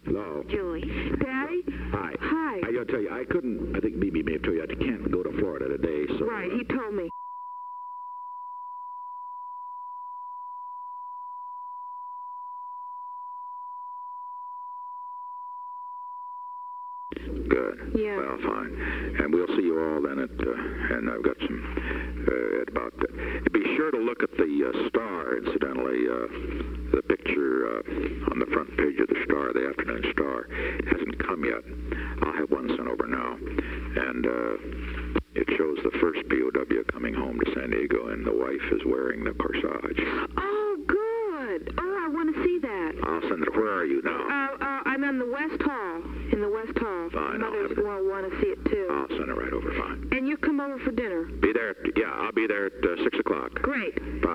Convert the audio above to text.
Hello? Julie. Daddy? Hi. Hi. I gotta tell you, I think Mimi may have told you, I can't go to Florida today, so... Right, he told me. Good. Yeah. Well, fine. And we'll see you all then and I've got some, at about, be sure to look at the Star, incidentally, the picture on the front page of the Star, the afternoon Star. It hasn't come yet. I'll have one sent over now. And it shows the first POW coming home to San Diego, and the wife is wearing the corsage. Oh, good. Oh, I want to see that. I'll send it. Where are you now? I'm in the West Hall. In the West Hall. Fine, Mother's going to want to see it, too. I'll send it right over, fine. And you come over for dinner. Be there, yeah, I'll be there at 6 o'clock. Great. Bye.